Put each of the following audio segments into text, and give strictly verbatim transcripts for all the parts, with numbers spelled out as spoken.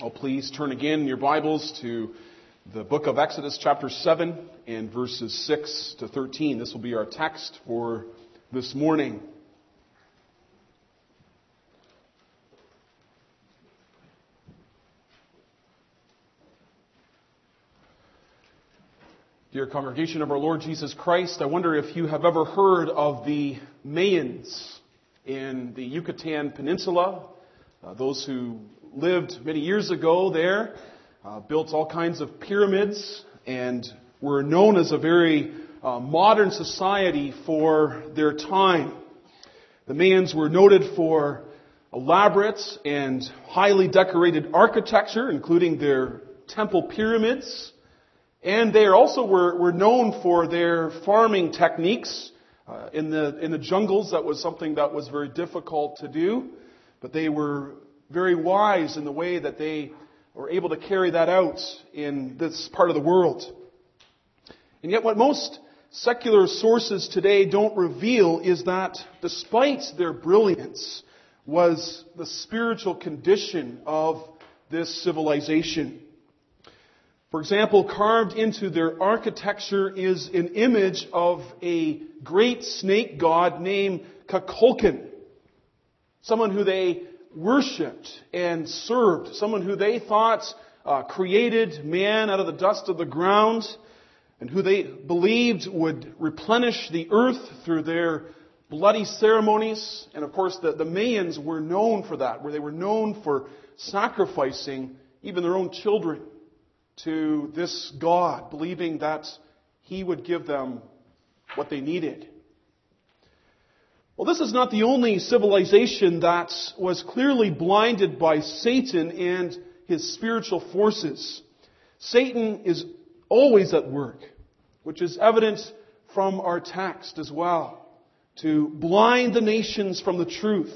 Oh, please turn again in your Bibles to the book of Exodus chapter seven and verses six to thirteen. This will be our text for this morning. Dear congregation of our Lord Jesus Christ, I wonder if you have ever heard of the Mayans in the Yucatan Peninsula. Uh, those who lived many years ago there, uh, built all kinds of pyramids, and were known as a very uh, modern society for their time. The Mayans were noted for elaborate and highly decorated architecture, including their temple pyramids, and they also were, were known for their farming techniques. Uh, in the in the jungles, that was something that was very difficult to do, but they were very wise in the way that they were able to carry that out in this part of the world. And yet what most secular sources today don't reveal is that despite their brilliance was the spiritual condition of this civilization. For example, carved into their architecture is an image of a great snake god named Kukulkan, someone who they worshipped and served, someone who they thought uh, created man out of the dust of the ground, and who they believed would replenish the earth through their bloody ceremonies. And of course, the, the Mayans were known for that, where they were known for sacrificing even their own children to this god, believing that he would give them what they needed. Well, this is not the only civilization that was clearly blinded by Satan and his spiritual forces. Satan is always at work, which is evident from our text as well, to blind the nations from the truth.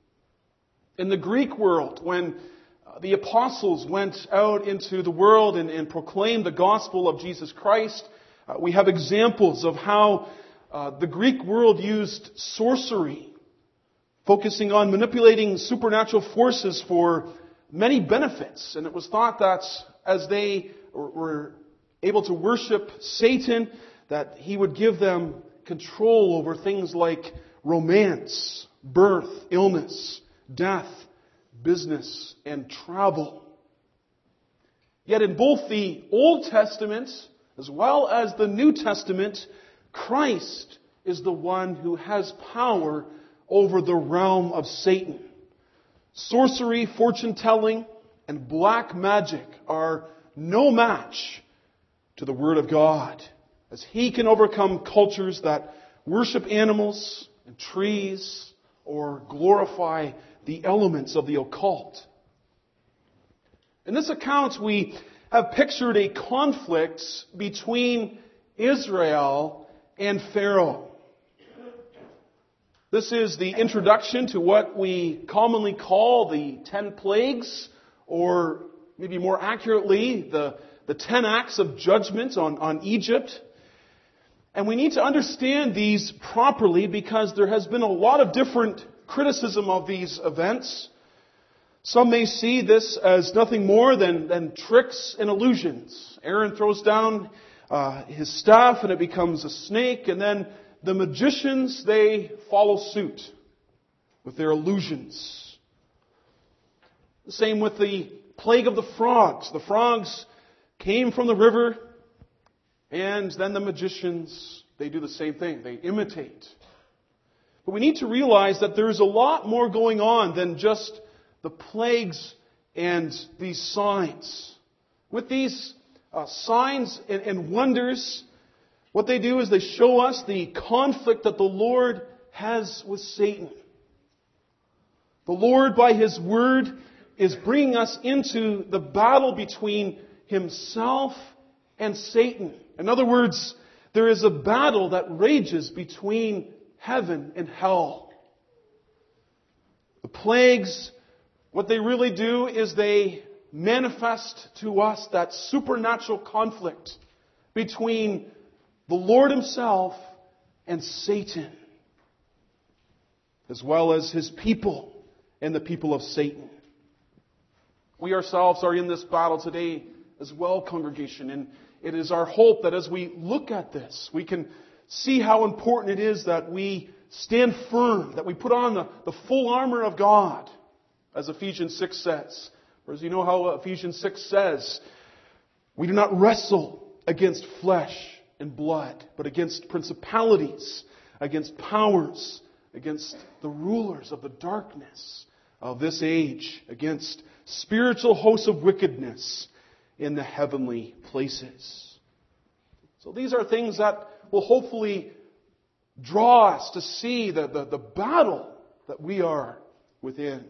In the Greek world, when the apostles went out into the world and, and proclaimed the gospel of Jesus Christ, uh, we have examples of how Uh, the Greek world used sorcery, focusing on manipulating supernatural forces for many benefits. And it was thought that as they were able to worship Satan, that he would give them control over things like romance, birth, illness, death, business, and travel. Yet in both the Old Testament as well as the New Testament, Christ is the one who has power over the realm of Satan. Sorcery, fortune-telling, and black magic are no match to the Word of God, as He can overcome cultures that worship animals and trees or glorify the elements of the occult. In this account, we have pictured a conflict between Israel and Pharaoh. This is the introduction to what we commonly call the ten plagues, or maybe more accurately, the, the ten acts of judgment on, on Egypt. And we need to understand these properly because there has been a lot of different criticism of these events. Some may see this as nothing more than, than tricks and illusions. Aaron throws down Uh, his staff and it becomes a snake, and then the magicians, they follow suit with their illusions. The same with the plague of the frogs. The frogs came from the river, and then the magicians, they do the same thing. They imitate. But we need to realize that there's a lot more going on than just the plagues and these signs. With these Uh, signs and, and wonders, what they do is they show us the conflict that the Lord has with Satan. The Lord, by His Word, is bringing us into the battle between Himself and Satan. In other words, there is a battle that rages between heaven and hell. The plagues, what they really do is they manifest to us that supernatural conflict between the Lord Himself and Satan, as well as His people and the people of Satan. We ourselves are in this battle today as well, congregation. And it is our hope that as we look at this, we can see how important it is that we stand firm, that we put on the, the full armor of God, as Ephesians six says. For as you know how Ephesians six says, we do not wrestle against flesh and blood, but against principalities, against powers, against the rulers of the darkness of this age, against spiritual hosts of wickedness in the heavenly places. So these are things that will hopefully draw us to see the, the, the battle that we are within.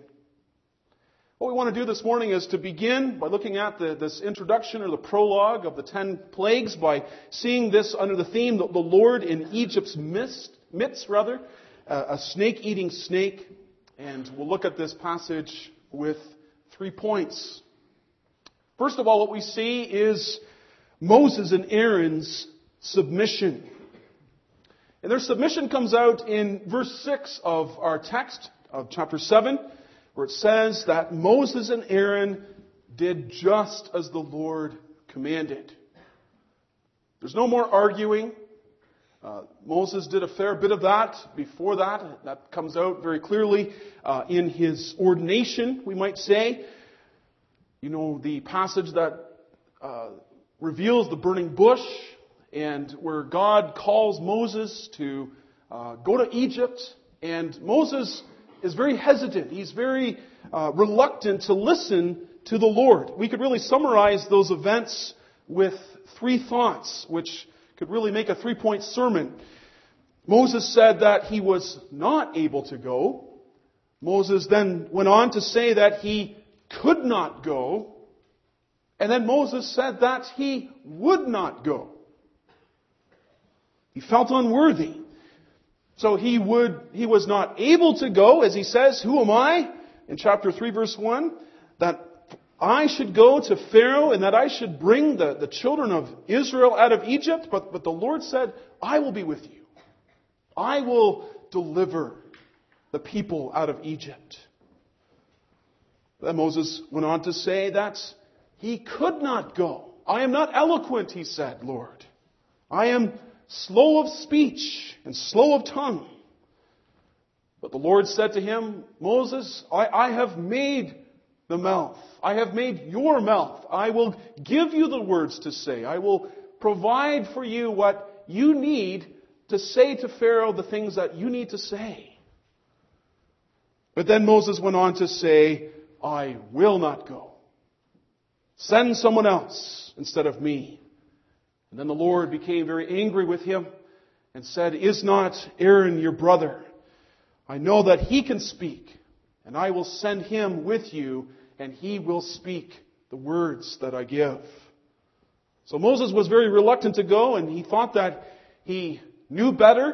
What we want to do this morning is to begin by looking at the, this introduction or the prologue of the ten plagues, by seeing this under the theme, the, the Lord in Egypt's midst, midst rather, uh, a snake-eating snake. And we'll look at this passage with three points. First of all, what we see is Moses and Aaron's submission. And their submission comes out in verse six of our text of chapter seven, where it says that Moses and Aaron did just as the Lord commanded. There's no more arguing. Uh, Moses did a fair bit of that before that. That comes out very clearly uh, in his ordination, we might say. You know, the passage that uh, reveals the burning bush, and where God calls Moses to uh, go to Egypt. And Moses is very hesitant. He's very uh, reluctant to listen to the Lord. We could really summarize those events with three thoughts, which could really make a three-point sermon. Moses said that he was not able to go. Moses then went on to say that he could not go. And then Moses said that he would not go. He felt unworthy. So he would, he was not able to go, as he says, who am I? In chapter three, verse one, that I should go to Pharaoh and that I should bring the, the children of Israel out of Egypt. But, but the Lord said, I will be with you. I will deliver the people out of Egypt. Then Moses went on to say that he could not go. I am not eloquent, he said, Lord. I am slow of speech and slow of tongue. But the Lord said to him, Moses, I, I have made the mouth. I have made your mouth. I will give you the words to say. I will provide for you what you need to say to Pharaoh, the things that you need to say. But then Moses went on to say, I will not go. Send someone else instead of me. And then the Lord became very angry with him and said, Is not Aaron your brother? I know that he can speak, and I will send him with you, and he will speak the words that I give. So Moses was very reluctant to go, and he thought that he knew better.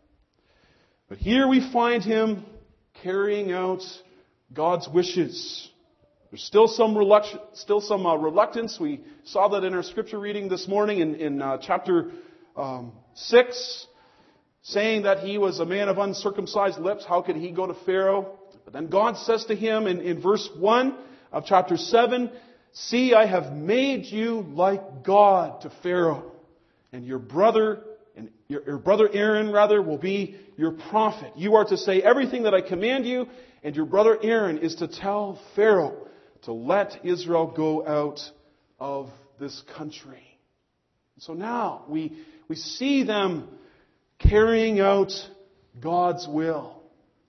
But here we find him carrying out God's wishes. There's still some reluctance, still some uh, reluctance. We saw that in our scripture reading this morning in, in uh, chapter um, six, saying that he was a man of uncircumcised lips. How could he go to Pharaoh? But then God says to him in, in verse one of chapter seven, See, I have made you like God to Pharaoh, and your brother and your, your brother Aaron rather will be your prophet. You are to say everything that I command you, and your brother Aaron is to tell Pharaoh to let Israel go out of this country. So now we, we see them carrying out God's will.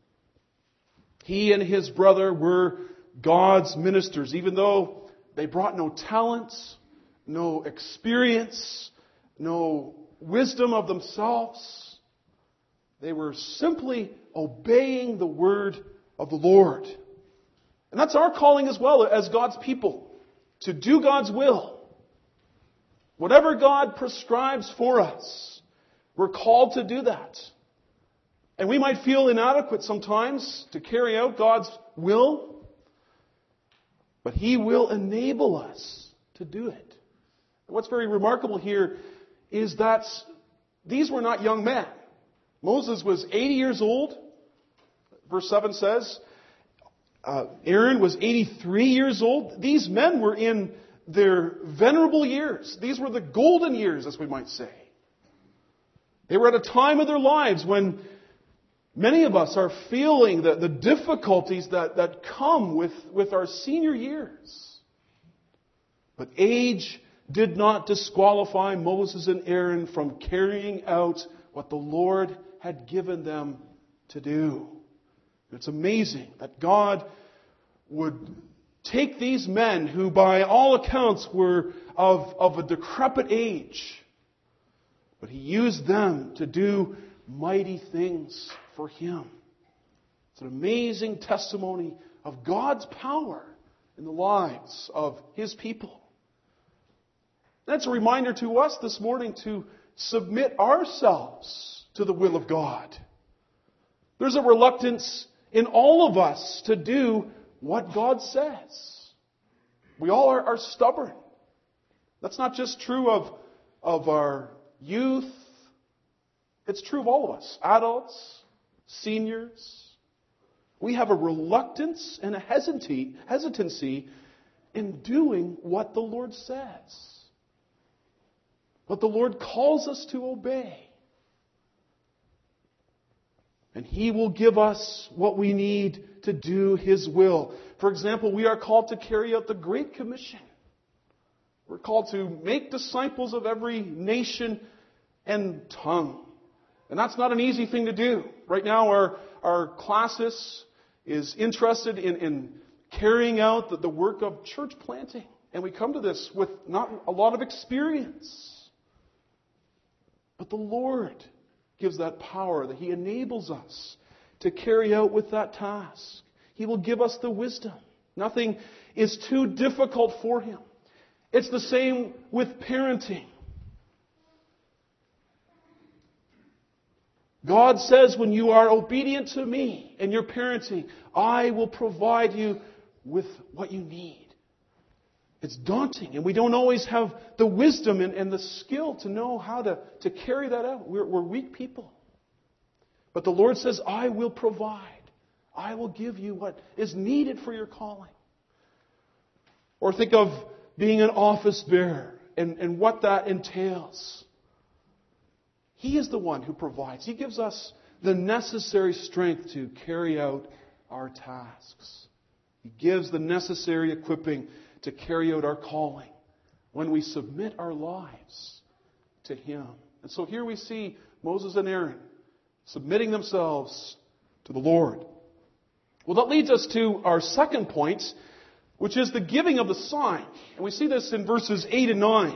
He and his brother were God's ministers, even though they brought no talent, no experience, no wisdom of themselves. They were simply obeying the word of the Lord. And that's our calling as well as God's people, to do God's will. Whatever God prescribes for us, we're called to do that. And we might feel inadequate sometimes to carry out God's will, but He will enable us to do it. And what's very remarkable here is that these were not young men. Moses was eighty years old, verse seven says, Uh, Aaron was eighty-three years old. These men were in their venerable years. These were the golden years, as we might say. They were at a time of their lives when many of us are feeling the, the difficulties that, that come with, with our senior years. But age did not disqualify Moses and Aaron from carrying out what the Lord had given them to do. It's amazing that God would take these men who by all accounts were of, of a decrepit age, but He used them to do mighty things for Him. It's an amazing testimony of God's power in the lives of His people. That's a reminder to us this morning to submit ourselves to the will of God. There's a reluctance in all of us to do what God says. We all are, are stubborn. That's not just true of, of our youth. It's true of all of us. Adults, seniors. We have a reluctance and a hesitancy, hesitancy in doing what the Lord says. What the Lord calls us to obey. And He will give us what we need to do His will. For example, we are called to carry out the Great Commission. We're called to make disciples of every nation and tongue. And that's not an easy thing to do. Right now our, our classis is interested in, in carrying out the, the work of church planting. And we come to this with not a lot of experience. But the Lord gives that power, that He enables us to carry out with that task. He will give us the wisdom. Nothing is too difficult for Him. It's the same with parenting. God says, when you are obedient to me and your parenting, I will provide you with what you need. It's daunting, and we don't always have the wisdom and, and the skill to know how to, to carry that out. We're, we're weak people. But the Lord says, I will provide. I will give you what is needed for your calling. Or think of being an office bearer and, and what that entails. He is the one who provides. He gives us the necessary strength to carry out our tasks. He gives the necessary equipping to carry out our calling when we submit our lives to Him. And so here we see Moses and Aaron submitting themselves to the Lord. Well, that leads us to our second point, which is the giving of the sign. And we see this in verses eight and nine.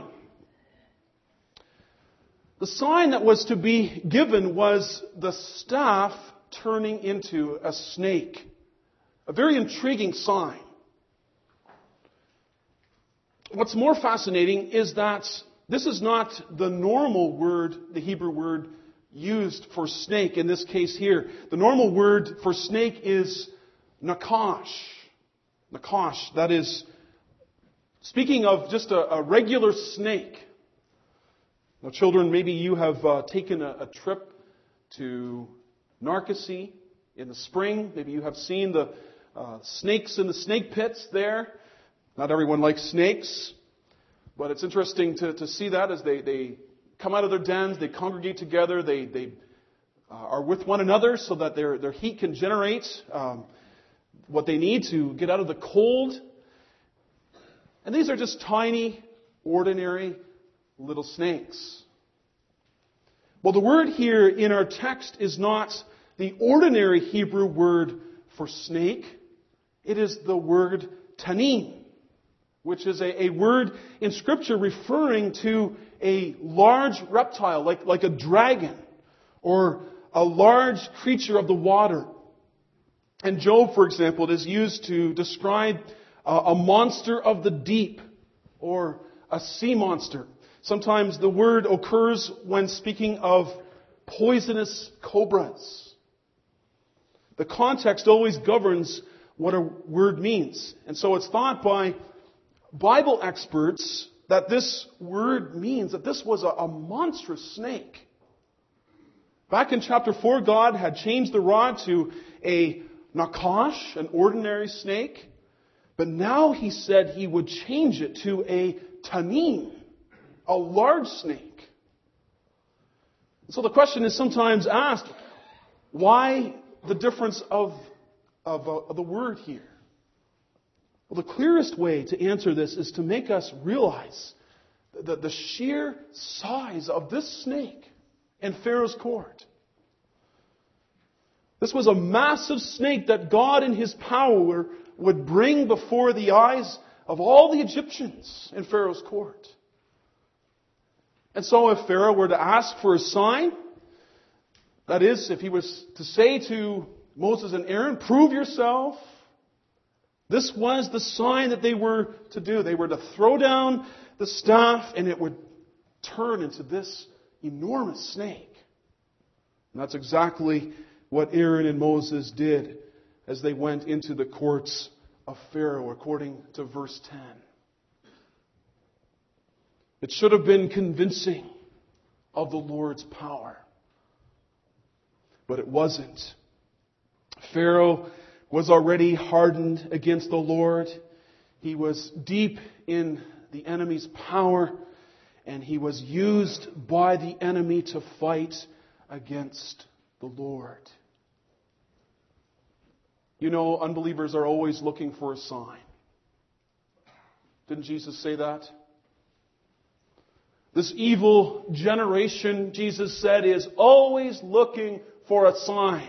The sign that was to be given was the staff turning into a snake. A very intriguing sign. What's more fascinating is that this is not the normal word, the Hebrew word used for snake in this case here. The normal word for snake is nakash. Nakash, that is, speaking of just a, a regular snake. Now, children, maybe you have uh, taken a, a trip to Narcoosee in the spring. Maybe you have seen the uh, snakes in the snake pits there. Not everyone likes snakes, but it's interesting to, to see that as they, they come out of their dens, they congregate together, they, they uh, are with one another so that their, their heat can generate um, what they need to get out of the cold. And these are just tiny, ordinary little snakes. Well, the word here in our text is not the ordinary Hebrew word for snake. It is the word tanin, which is a, a word in Scripture referring to a large reptile, like, like a dragon, or a large creature of the water. In Job, for example, it is used to describe a, a monster of the deep, or a sea monster. Sometimes the word occurs when speaking of poisonous cobras. The context always governs what a word means. And so it's thought by Bible experts that this word means that this was a, a monstrous snake. Back in chapter four, God had changed the rod to a nakash, an ordinary snake, but now he said he would change it to a tanin, a large snake. So the question is sometimes asked, why the difference of, of, uh, of the word here? Well, the clearest way to answer this is to make us realize the, the sheer size of this snake in Pharaoh's court. This was a massive snake that God in His power would bring before the eyes of all the Egyptians in Pharaoh's court. And so if Pharaoh were to ask for a sign, that is, if he was to say to Moses and Aaron, prove yourself, this was the sign that they were to do. They were to throw down the staff and it would turn into this enormous snake. And that's exactly what Aaron and Moses did as they went into the courts of Pharaoh, according to verse ten. It should have been convincing of the Lord's power. But it wasn't. Pharaoh was already hardened against the Lord. He was deep in the enemy's power, and he was used by the enemy to fight against the Lord. You know, unbelievers are always looking for a sign. Didn't Jesus say that? This evil generation, Jesus said, is always looking for a sign.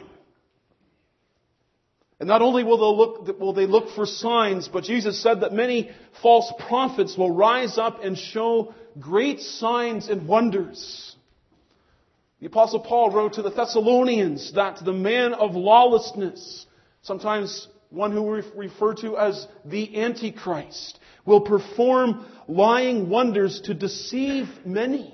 And not only will they look, will they look for signs, but Jesus said that many false prophets will rise up and show great signs and wonders. The Apostle Paul wrote to the Thessalonians that the man of lawlessness, sometimes one who we refer to as the Antichrist, will perform lying wonders to deceive many.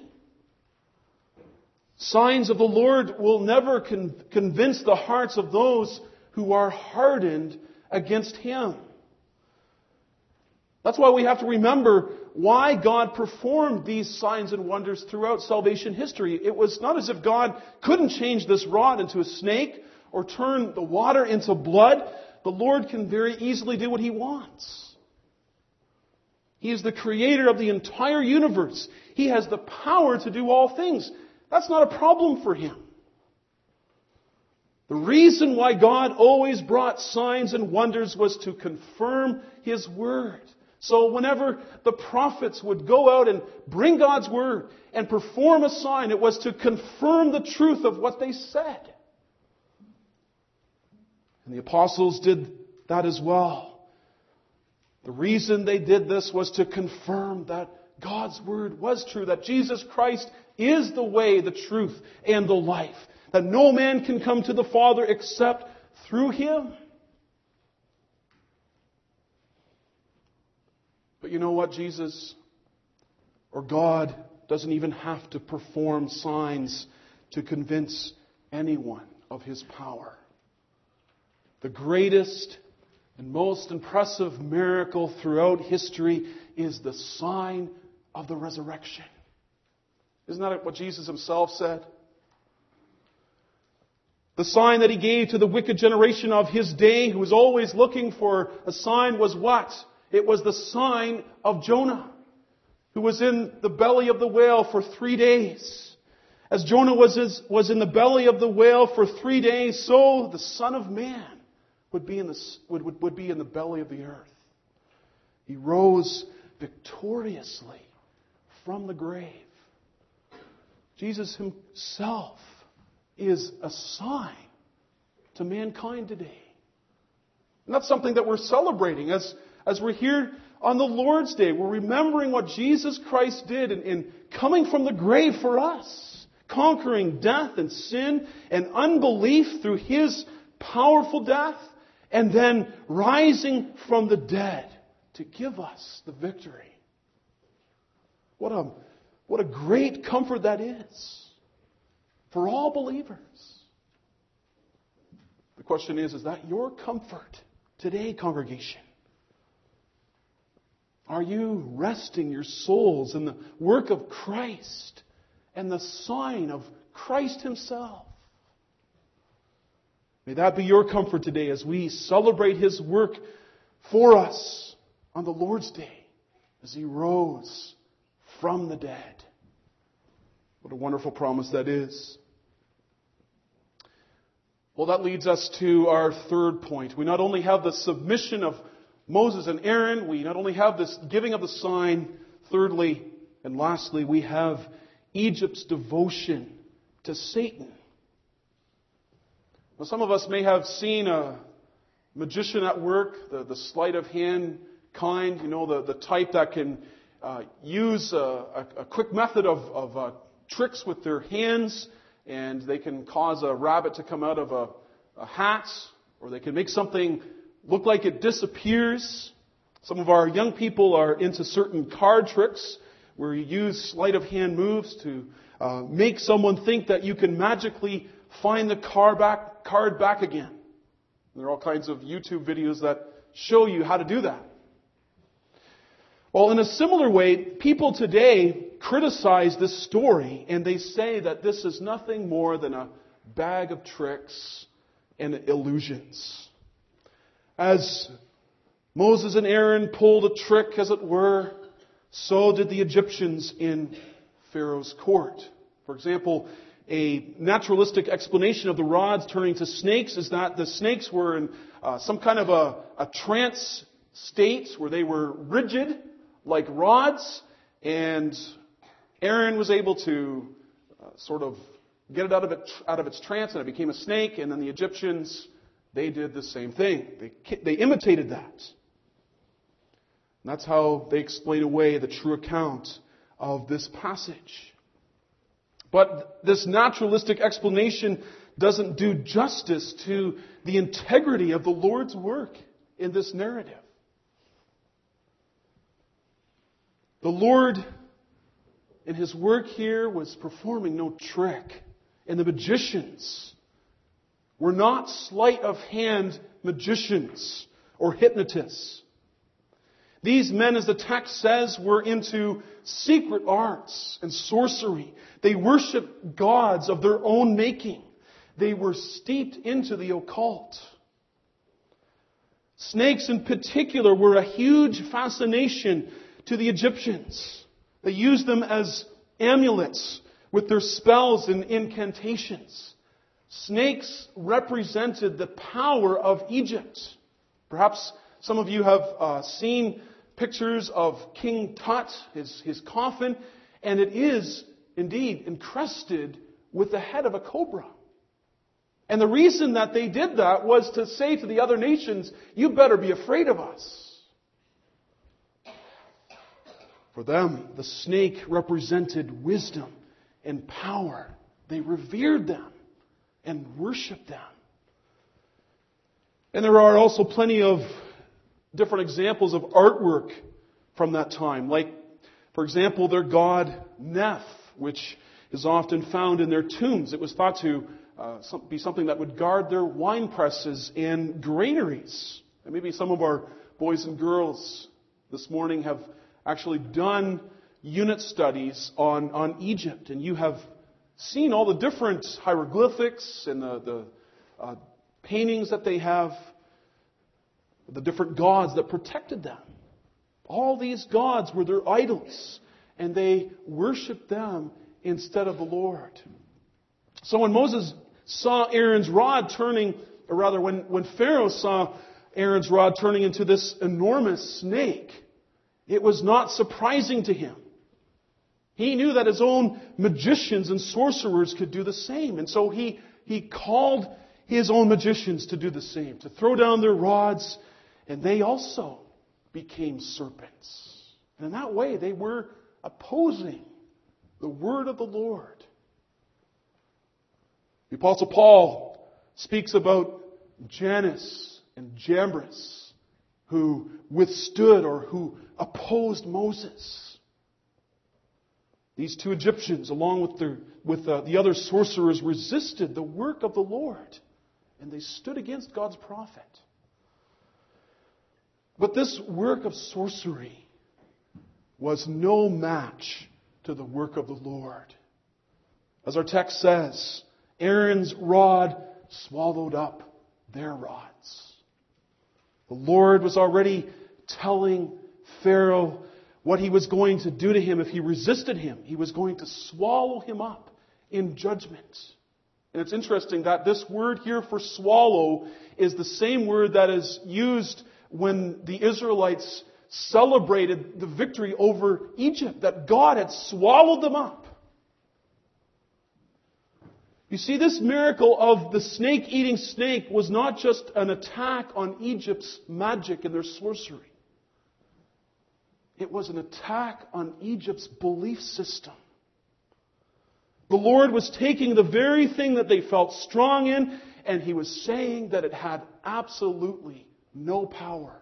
Signs of the Lord will never con- convince the hearts of those who are hardened against Him. That's why we have to remember why God performed these signs and wonders throughout salvation history. It was not as if God couldn't change this rod into a snake or turn the water into blood. The Lord can very easily do what He wants. He is the creator of the entire universe. He has the power to do all things. That's not a problem for Him. The reason why God always brought signs and wonders was to confirm His word. So whenever the prophets would go out and bring God's word and perform a sign, it was to confirm the truth of what they said. And the apostles did that as well. The reason they did this was to confirm that God's word was true, that Jesus Christ is the way, the truth, and the life, that no man can come to the Father except through Him. But you know what? Jesus or God doesn't even have to perform signs to convince anyone of His power. The greatest and most impressive miracle throughout history is the sign of the resurrection. Isn't that what Jesus Himself said? The sign that He gave to the wicked generation of His day, who was always looking for a sign, was what? It was the sign of Jonah, who was in the belly of the whale for three days. As Jonah was, was in the belly of the whale for three days, so the Son of Man would be in the, would, would, would be in the belly of the earth. He rose victoriously from the grave. Jesus Himself is a sign to mankind today. And that's something that we're celebrating as, as we're here on the Lord's Day. We're remembering what Jesus Christ did in, in coming from the grave for us, conquering death and sin and unbelief through His powerful death, and then rising from the dead to give us the victory. What a, what a great comfort that is for all believers. The question is, is that your comfort today, congregation? Are you resting your souls in the work of Christ and the sign of Christ Himself? May that be your comfort today as we celebrate His work for us on the Lord's Day as He rose from the dead. What a wonderful promise that is. Well, that leads us to our third point. We not only have the submission of Moses and Aaron, we not only have this giving of the sign, thirdly and lastly, we have Egypt's devotion to Satan. Now, some of us may have seen a magician at work, the, the sleight of hand kind, you know, the, the type that can uh, use a, a, a quick method of, of uh, tricks with their hands, and they can cause a rabbit to come out of a, a hat, or they can make something look like it disappears. Some of our young people are into certain card tricks where you use sleight of hand moves to uh, make someone think that you can magically find the card back, card back again. There are all kinds of YouTube videos that show you how to do that. Well, in a similar way, people today criticize this story and they say that this is nothing more than a bag of tricks and illusions. As Moses and Aaron pulled a trick, as it were, so did the Egyptians in Pharaoh's court. For example, a naturalistic explanation of the rods turning to snakes is that the snakes were in uh, some kind of a, a trance state where they were rigid like rods, and Aaron was able to uh, sort of get it out of it out of its trance, and it became a snake. And then the Egyptians, they did the same thing. They they imitated that. And that's how they explain away the true account of this passage. But this naturalistic explanation doesn't do justice to the integrity of the Lord's work in this narrative. The Lord, in His work here, was performing no trick. And the magicians were not sleight of hand magicians or hypnotists. These men, as the text says, were into secret arts and sorcery. They worshiped gods of their own making. They were steeped into the occult. Snakes in particular were a huge fascination to the Egyptians. They used them as amulets with their spells and incantations. Snakes represented the power of Egypt. Perhaps some of you have uh, seen pictures of King Tut, his, his coffin, and it is indeed encrusted with the head of a cobra. And the reason that they did that was to say to the other nations, you better be afraid of us. For them, the snake represented wisdom and power. They revered them and worshipped them. And there are also plenty of different examples of artwork from that time. Like, for example, their god Neph, which is often found in their tombs. It was thought to uh, be something that would guard their wine presses and granaries. And maybe some of our boys and girls this morning have actually done unit studies on, on Egypt. And you have seen all the different hieroglyphics and the, the uh, paintings that they have, the different gods that protected them. All these gods were their idols, and they worshipped them instead of the Lord. So when Moses saw Aaron's rod turning, or rather when, when Pharaoh saw Aaron's rod turning into this enormous snake, it was not surprising to him. He knew that his own magicians and sorcerers could do the same. And so he, he called his own magicians to do the same, to throw down their rods, and they also became serpents. And in that way, they were opposing the word of the Lord. The Apostle Paul speaks about Jannes and Jambres, who withstood or who opposed Moses. These two Egyptians, along with, their, with uh, the other sorcerers, resisted the work of the Lord, and they stood against God's prophet. But this work of sorcery was no match to the work of the Lord. As our text says, Aaron's rod swallowed up their rods. The Lord was already telling Pharaoh what he was going to do to him if he resisted him. He was going to swallow him up in judgment. And it's interesting that this word here for swallow is the same word that is used when the Israelites celebrated the victory over Egypt, that God had swallowed them up. You see, this miracle of the snake eating snake was not just an attack on Egypt's magic and their sorcery. It was an attack on Egypt's belief system. The Lord was taking the very thing that they felt strong in, and He was saying that it had absolutely no power.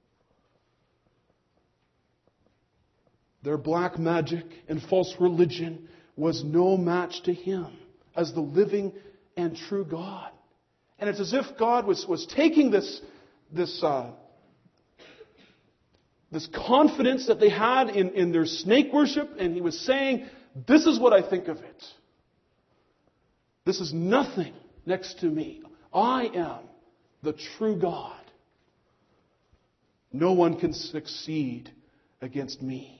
Their black magic and false religion was no match to Him as the living and true God. And it's as if God was, was taking this, this, uh, this confidence that they had in, in their snake worship, and He was saying, this is what I think of it. This is nothing next to me. I am the true God. No one can succeed against me.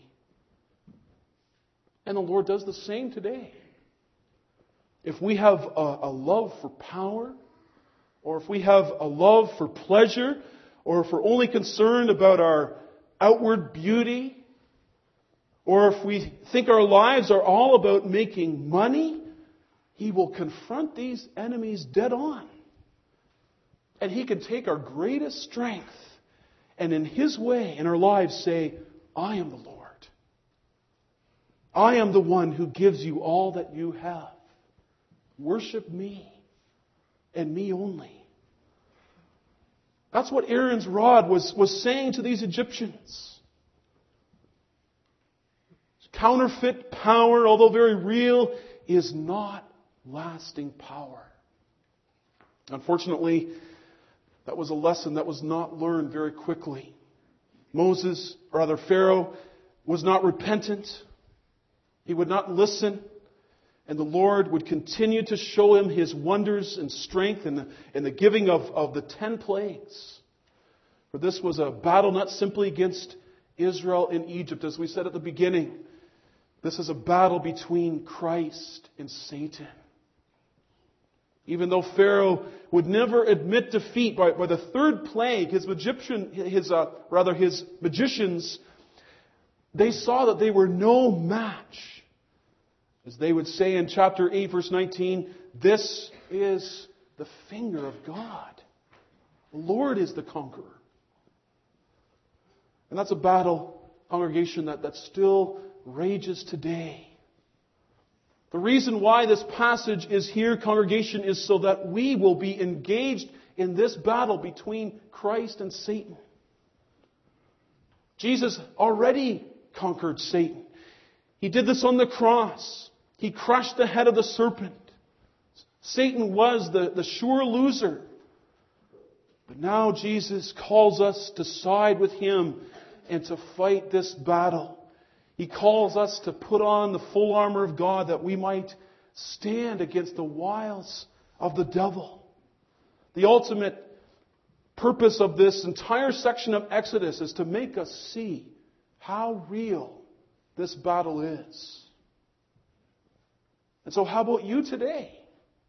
And the Lord does the same today. If we have a, a love for power, or if we have a love for pleasure, or if we're only concerned about our outward beauty, or if we think our lives are all about making money, He will confront these enemies dead on. And He can take our greatest strength and in His way in our lives say, I am the Lord. I am the one who gives you all that you have. Worship me and me only. That's what Aaron's rod was, was saying to these Egyptians. Counterfeit power, although very real, is not lasting power. Unfortunately, that was a lesson that was not learned very quickly. Moses, or rather Pharaoh, was not repentant. He would not listen. And the Lord would continue to show him His wonders and strength in the, in the giving of, of the ten plagues. For this was a battle not simply against Israel and Egypt, as we said at the beginning. This is a battle between Christ and Satan. Even though Pharaoh would never admit defeat, by, by the third plague, his Egyptian, his uh, rather his magicians, they saw that they were no match. As they would say in chapter eight, verse nineteen, this is the finger of God. The Lord is the conqueror. And that's a battle, congregation, that, that still rages today. The reason why this passage is here, congregation, is so that we will be engaged in this battle between Christ and Satan. Jesus already conquered Satan. He did this on the cross. He crushed the head of the serpent. Satan was the, the sure loser. But now Jesus calls us to side with Him and to fight this battle. He calls us to put on the full armor of God that we might stand against the wiles of the devil. The ultimate purpose of this entire section of Exodus is to make us see how real this battle is. And so how about you today?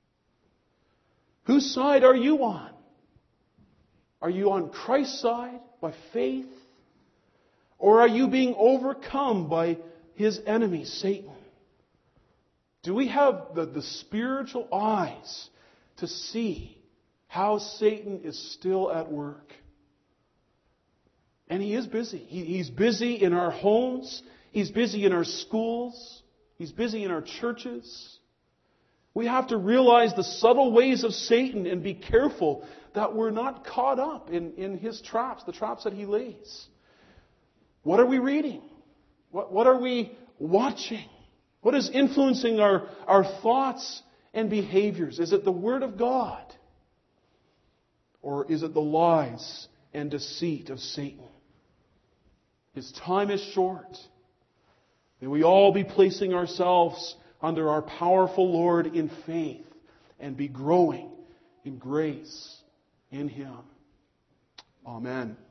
Whose side are you on? Are you on Christ's side by faith? Or are you being overcome by his enemy, Satan? Do we have the, the spiritual eyes to see how Satan is still at work? And he is busy. He, he's busy in our homes. He's busy in our schools. He's busy in our churches. We have to realize the subtle ways of Satan and be careful that we're not caught up in, in his traps, the traps that he lays. What are we reading? What, what are we watching? What is influencing our, our thoughts and behaviors? Is it the Word of God? Or is it the lies and deceit of Satan? His time is short. May we all be placing ourselves under our powerful Lord in faith and be growing in grace in Him. Amen.